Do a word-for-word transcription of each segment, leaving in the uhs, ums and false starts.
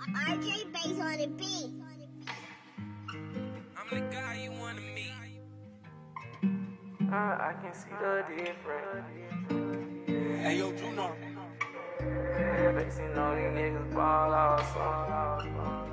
R J Bass on the beat. I'm the guy you wanna meet. Uh, I can see the difference. Hey yo, Juno. Facing on these niggas ball awesome.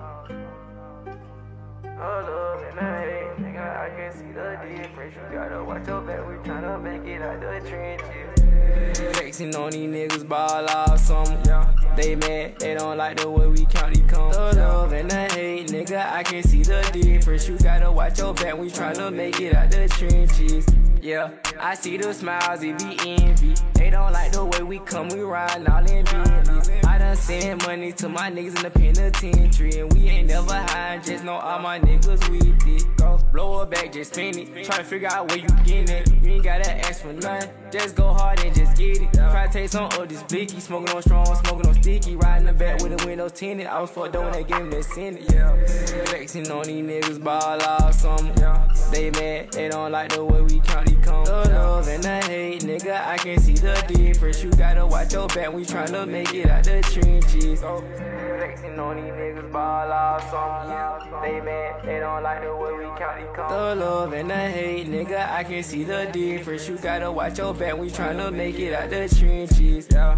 Oh, love and I hate, nigga, I can see the difference. You gotta watch your back, we tryna make it out the trenches. Flexing on these niggas ball awesome. Yeah. They mad, they don't like the way we count these cones. The love and the hate, nigga, I can see the difference. You gotta watch your back, we tryna make it out the trenches. Yeah, I see the smiles, it be envy. They don't like the way we come, we riding all in Bentleys. I done sent money to my niggas in the penitentiary, and we ain't never hiding, just know all my niggas with it. Go blow it back, just spin it. Try to figure out where you getting it. You ain't gotta ask for nothing, just go hard and just get it. Try to take some of this blicky, smoking on strong, smoking on sticky. Riding the back with the windows tinted. I was fucked up when they gave me that Senate. Yeah, flexing on these niggas ball awesome. Yeah, they mad, they don't like the way we count these cones. The love and the hate, nigga, I can see the difference. You gotta watch your back, we tryna make it out the trenches. Oh, flexing on these niggas ball awesome. Yeah, they mad, they don't like the way we count these cones. The love and the hate, nigga, I can see the difference. You gotta watch your back, we tryna make it out the trenches. Yeah.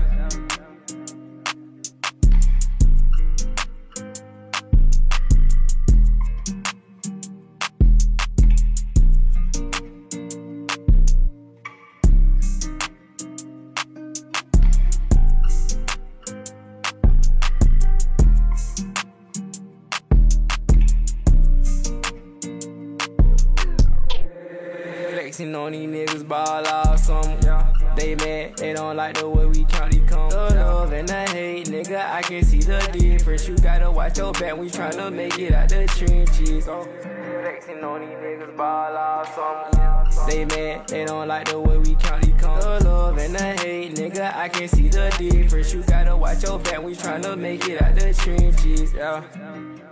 Flexing on these niggas ball awesome. Yeah, they mad, they don't like the way we count these cones. The love and the hate, nigga, I can see the difference. You gotta watch your back, we tryna make it out the trenches. Oh, flexing on these niggas ball awesome. Yeah, they mad, they don't like the way we count these cones. The love and the hate, nigga, I can see the difference. You gotta watch your back, we tryna make it out the trenches. Yeah.